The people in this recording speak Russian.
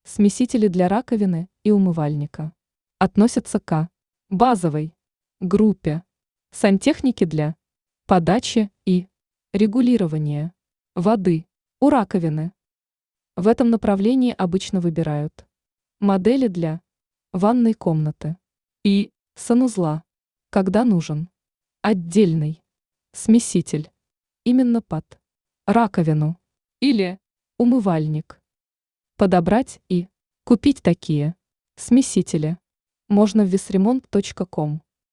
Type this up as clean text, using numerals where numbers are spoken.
Смесители для раковины и умывальника относятся к базовой группе сантехники для подачи и регулирования воды у раковины. В этом направлении обычно выбирают модели для ванной комнаты и санузла, когда нужен отдельный смеситель именно под раковину или умывальник. Подобрать и купить такие смесители можно в visremont.com.